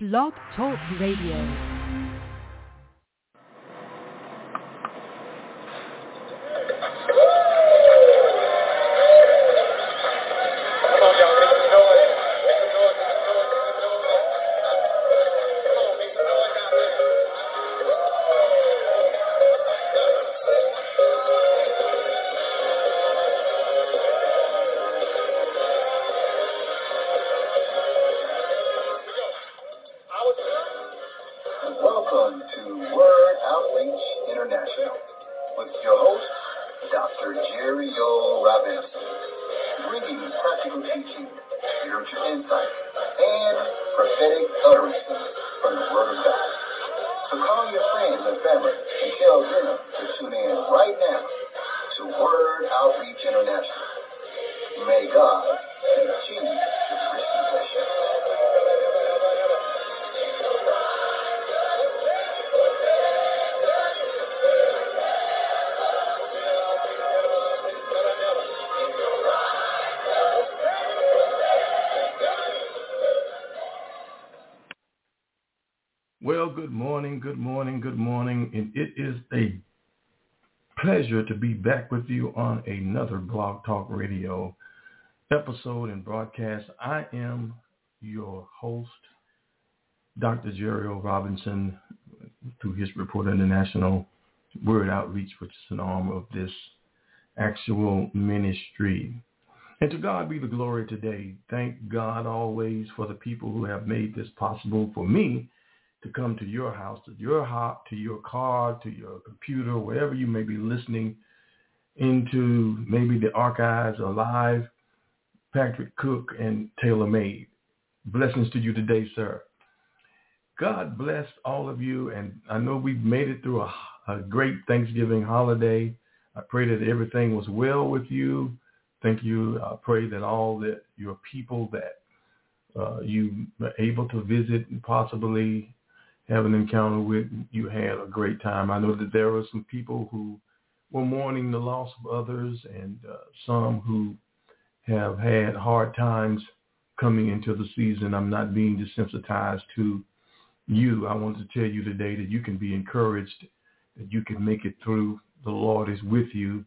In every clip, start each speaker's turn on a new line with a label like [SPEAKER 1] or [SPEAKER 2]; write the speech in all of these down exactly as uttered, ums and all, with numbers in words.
[SPEAKER 1] Blog Talk Radio.
[SPEAKER 2] Well, good morning, good morning, good morning, and it is a pleasure to be back with you on another Blog Talk Radio episode and broadcast. I am your host, Doctor Jerry O. Robinson, through his Report International Word Outreach, which is an arm of this actual ministry. And to God be the glory today. Thank God always for the people who have made this possible for me to come to your house, to your house, to your car, to your computer, wherever you may be listening into, maybe the archives or live, Patrick Cook and Taylor Made. Blessings to you today, sir. God bless all of you, and I know we've made it through a, a great Thanksgiving holiday. I pray that everything was well with you. Thank you. I pray that all that your people that uh, you were able to visit and possibly have an encounter with, you had a great time. I know that there were some people who were mourning the loss of others, and uh, some who have had hard times coming into the season. I'm not being desensitized to you. I want to tell you today that you can be encouraged, that you can make it through. The Lord is with you.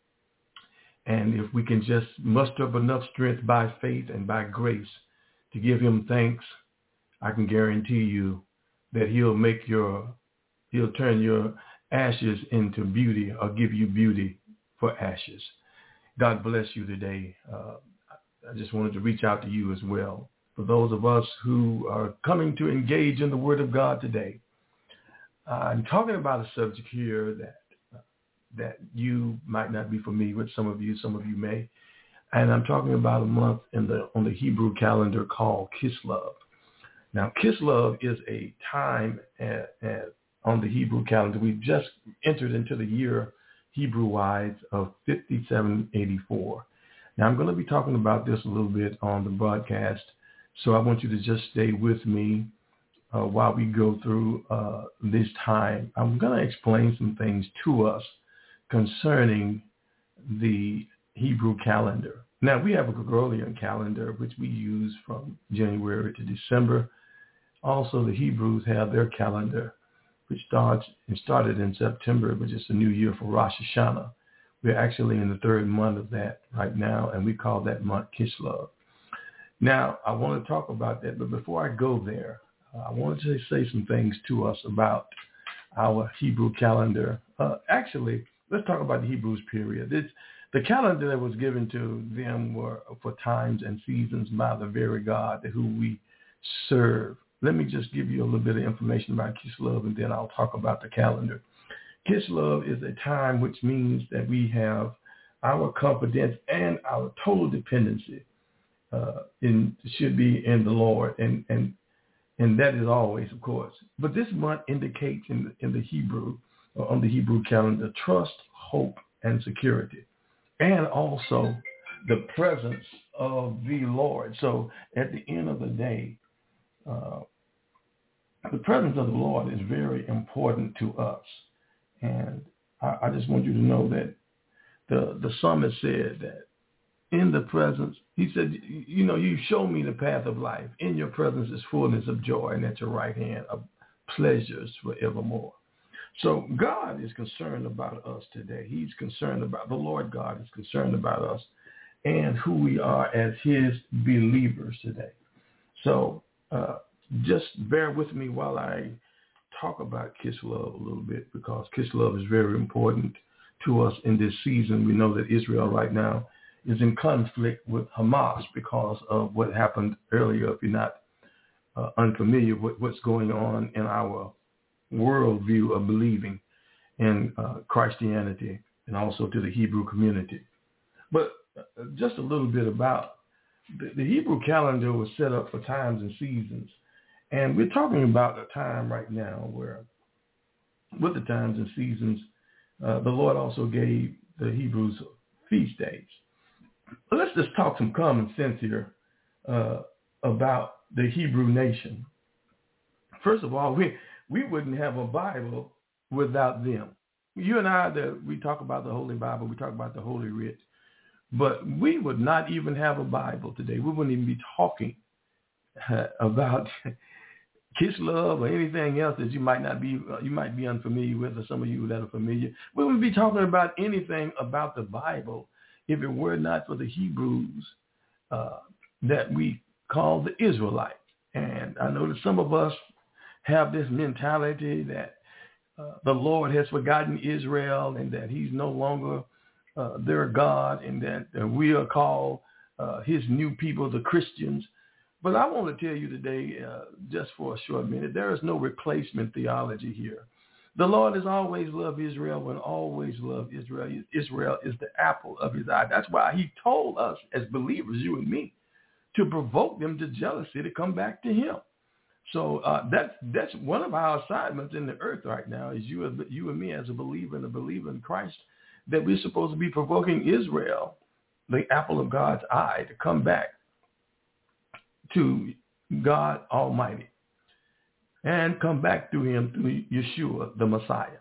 [SPEAKER 2] And if we can just muster up enough strength by faith and by grace to give him thanks, I can guarantee you that he'll make your, he'll turn your ashes into beauty, or give you beauty for ashes. God bless you today. Uh, I just wanted to reach out to you as well. For those of us who are coming to engage in the Word of God today, uh, I'm talking about a subject here that uh, that you might not be familiar with. Some of you, some of you may. And I'm talking about a month in the on the Hebrew calendar called Kislev. Now, Kislev is a time at, at, on the Hebrew calendar. We've just entered into the year Hebrew-wise of fifty-seven eighty-four. Now, I'm going to be talking about this a little bit on the broadcast, so I want you to just stay with me uh, while we go through uh, this time. I'm going to explain some things to us concerning the Hebrew calendar. Now, we have a Gregorian calendar, which we use from January to December. Also, the Hebrews have their calendar, which starts and started in September, which is the new year for Rosh Hashanah. We're actually in the third month of that right now, and we call that month Kislev. Now, I want to talk about that, but before I go there, uh, I wanted to say some things to us about our Hebrew calendar. Uh, actually, let's talk about the Hebrews period. It's, the calendar that was given to them were for times and seasons by the very God who we serve. Let me just give you a little bit of information about Kislev, and then I'll talk about the calendar. Kislev is a time which means that we have our confidence and our total dependency uh, in should be in the Lord, and and and that is always, of course. But this month indicates in in the Hebrew or on the Hebrew calendar trust, hope, and security, and also the presence of the Lord. So at the end of the day, Uh, the presence of the Lord is very important to us. And I, I just want you to know that the, the psalmist said that in the presence. He said, you know, you show me the path of life. In your presence is fullness of joy, and at your right hand are pleasures forevermore. So God is concerned about us today. He's concerned about, the Lord God is concerned about us and who we are as his believers today. So uh, just bear with me while I talk about Kislev a little bit, because Kislev is very important to us in this season. We know that Israel right now is in conflict with Hamas because of what happened earlier. If you're not uh, unfamiliar with what's going on in our worldview of believing in uh, Christianity and also to the Hebrew community. But uh, just a little bit about the, the Hebrew calendar was set up for times and seasons. And we're talking about a time right now where with the times and seasons, uh, the Lord also gave the Hebrews feast days. But let's just talk some common sense here uh, about the Hebrew nation. First of all, we we wouldn't have a Bible without them. You and I, that we talk about the Holy Bible, we talk about the Holy Writ, but we would not even have a Bible today. We wouldn't even be talking uh, about Kislev or anything else that you might not be, uh, you might be unfamiliar with, or some of you that are familiar. We wouldn't be talking about anything about the Bible if it were not for the Hebrews uh, that we call the Israelites. And I know that some of us have this mentality that uh, the Lord has forgotten Israel and that he's no longer uh, their God, and that uh, we are called uh, his new people, the Christians. But I want to tell you today, uh, just for a short minute, there is no replacement theology here. The Lord has always loved Israel and always loved Israel. Israel is the apple of his eye. That's why he told us as believers, you and me, to provoke them to jealousy to come back to him. So uh, that's that's one of our assignments in the earth right now, is you, you and me as a believer and a believer in Christ, that we're supposed to be provoking Israel, the apple of God's eye, to come back to God Almighty and come back to him through Yeshua, the Messiah.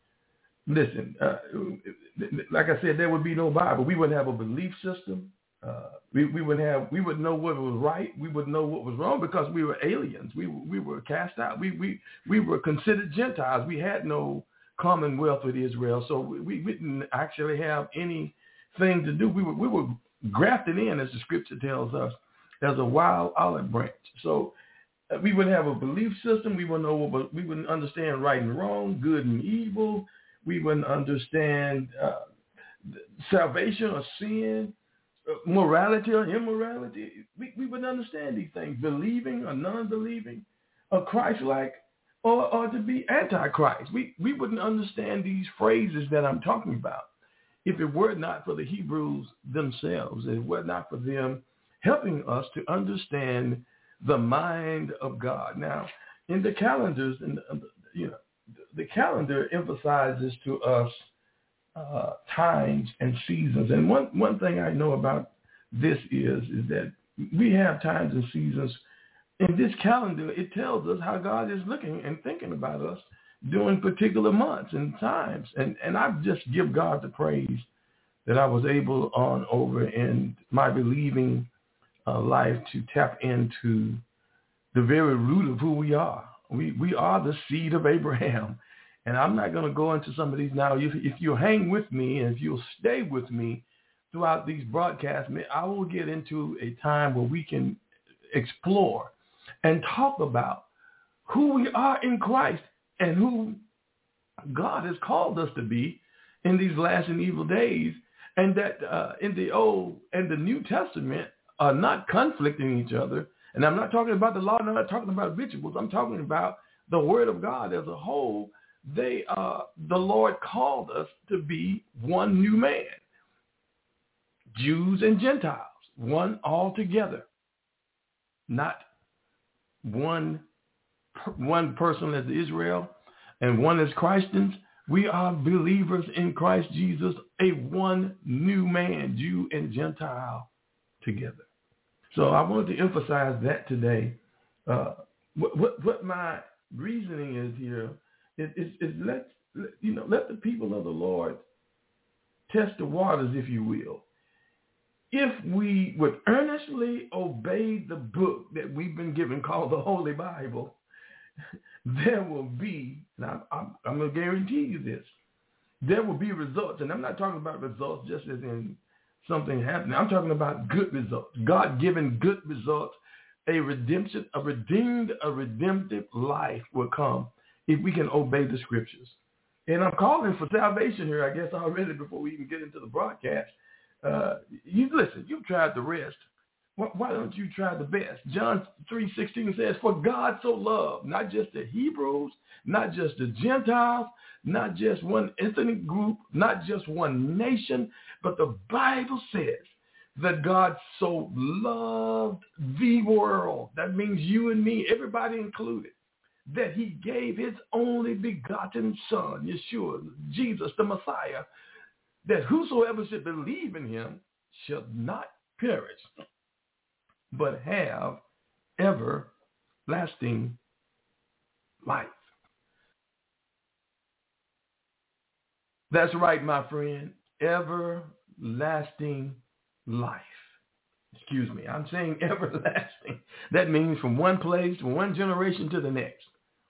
[SPEAKER 2] Listen, uh, like I said, there would be no Bible. We wouldn't have a belief system. Uh, we, we would have, we would know what was right. We would know what was wrong because we were aliens. We we were cast out. We we we were considered Gentiles. We had no commonwealth with Israel, so we, we didn't actually have anything to do. We were we were grafted in, as the scripture tells us, as a wild olive branch. So uh, we would have a belief system. We would know what we wouldn't understand right and wrong, good and evil. We wouldn't understand uh, salvation or sin, morality or immorality. We, we wouldn't understand these things, believing or non-believing, or Christ-like, or, or to be anti-Christ. We, we wouldn't understand these phrases that I'm talking about if it were not for the Hebrews themselves, if it were not for them helping us to understand the mind of God. Now, in the calendars, and you know, the calendar emphasizes to us Uh, times and seasons. And one, one thing I know about this is, is that we have times and seasons. In this calendar, it tells us how God is looking and thinking about us during particular months and times. And, and I just give God the praise that I was able on over in my believing uh, life to tap into the very root of who we are. We, we are the seed of Abraham. And I'm not going to go into some of these now. If, if you hang with me and if you'll stay with me throughout these broadcasts, I will get into a time where we can explore and talk about who we are in Christ and who God has called us to be in these last and evil days, and that uh, in the Old and the New Testament are not conflicting each other. And I'm not talking about the law, I'm not talking about rituals. I'm talking about the Word of God as a whole. They, uh, the Lord called us to be one new man, Jews and Gentiles, one all together, not one, one person as Israel and one as Christians. We are believers in Christ Jesus, a one new man, Jew and Gentile together. So I wanted to emphasize that today. Uh, what, what, what my reasoning is here is, is, is let, you know, let the people of the Lord test the waters, if you will. if we would earnestly obey the book that we've been given called the Holy Bible, there will be, and I'm, I'm, I'm going to guarantee you this, there will be results. And I'm not talking about results just as in something happening. I'm talking about good results, God-given good results. A redemption, a redeemed, a redemptive life will come if we can obey the scriptures. And I'm calling for salvation here, I guess, already before we even get into the broadcast. Uh, you listen, you've tried the rest. Why, why don't you try the best? John three sixteen says, for God so loved, not just the Hebrews, not just the Gentiles, not just one ethnic group, not just one nation, but the Bible says that God so loved the world. That means you and me, everybody included, that he gave his only begotten son, Yeshua, Jesus, the Messiah, that whosoever should believe in him shall not perish, but have everlasting life. That's right, my friend, everlasting life. Excuse me, I'm saying everlasting. That means from one place, from one generation to the next.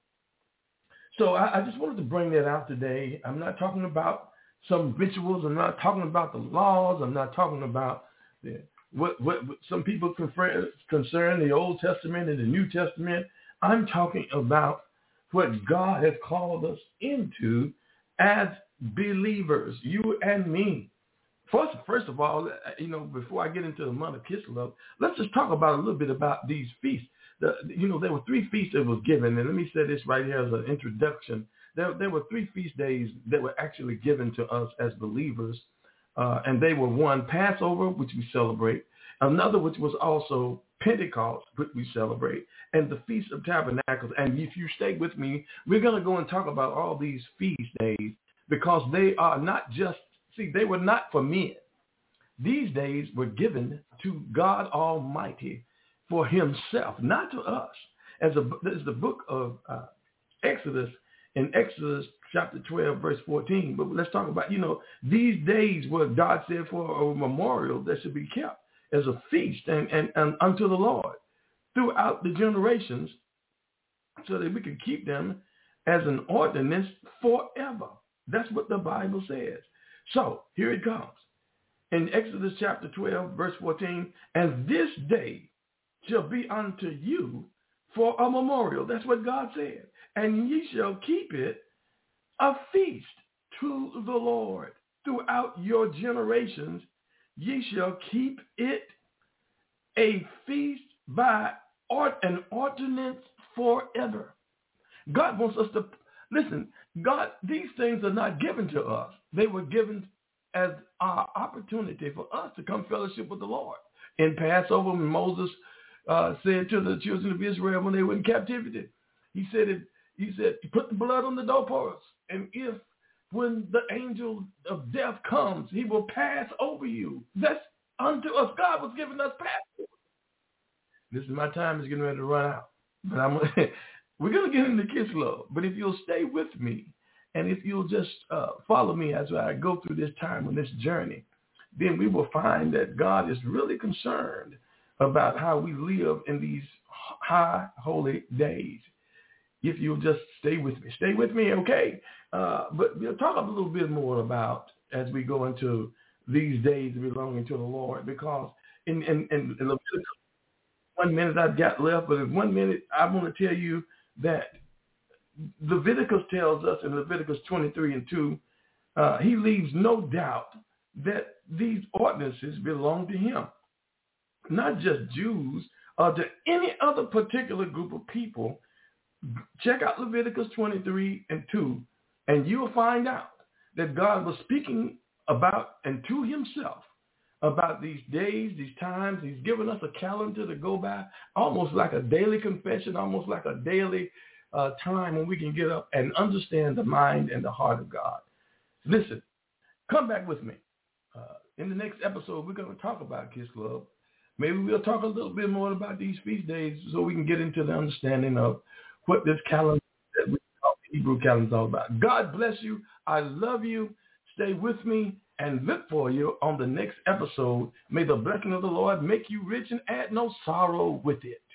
[SPEAKER 2] So I, I just wanted to bring that out today. I'm not talking about some rituals. I'm not talking about the laws. I'm not talking about the, what, what, what some people confer, concern the Old Testament and the New Testament. I'm talking about what God has called us into as believers, you and me. First, first of all, you know, before I get into the month of Kislev, let's just talk about a little bit about these feasts. The, you know, there were three feasts that was given, and let me say this right here as an introduction. There, there were three feast days that were actually given to us as believers, uh, and they were one, Passover, which we celebrate, another which was also Pentecost, which we celebrate, and the Feast of Tabernacles. And if you stay with me, we're going to go and talk about all these feast days because they are not just, see, they were not for men. These days were given to God Almighty for himself, not to us. As, a, as the book of uh, Exodus, in Exodus chapter twelve, verse fourteen. But let's talk about, you know, these days where God said for a memorial that should be kept as a feast and, and, and unto the Lord throughout the generations so that we can keep them as an ordinance forever. That's what the Bible says. So here it comes. In Exodus chapter twelve, verse fourteen, and this day shall be unto you for a memorial. That's what God said. And ye shall keep it a feast to the Lord throughout your generations. Ye shall keep it a feast by art and ordinance forever. God wants us to, listen, God, these things are not given to us. They were given as our opportunity for us to come fellowship with the Lord. In Passover, when Moses uh, said to the children of Israel when they were in captivity, he said, it, he said, put the blood on the doorposts, and if when the angel of death comes, he will pass over you. That's unto us. God was giving us Passover. This is my time is getting ready to run out, but I'm we're going to get into Kislev. But if you'll stay with me, and if you'll just uh, follow me as I go through this time on this journey, then we will find that God is really concerned about how we live in these high holy days. If you'll just stay with me, stay with me, okay? Uh, but we'll talk a little bit more about as we go into these days belonging to the Lord, because in, in, in, in Leviticus, one minute I've got left, but in one minute I want to tell you that Leviticus tells us in Leviticus twenty-three and two, uh, he leaves no doubt that these ordinances belong to him, not just Jews or to any other particular group of people. Check out Leviticus twenty-three and two, and you'll find out that God was speaking about and to himself about these days, these times. He's given us a calendar to go by, almost like a daily confession, almost like a daily uh, time when we can get up and understand the mind and the heart of God. Listen, come back with me. Uh, in the next episode, we're going to talk about Kislev. Maybe we'll talk a little bit more about these feast days so we can get into the understanding of what this calendar that we call the Hebrew calendar is all about. God bless you. I love you. Stay with me. and look for you on the next episode. May the blessing of the Lord make you rich and add no sorrow with it.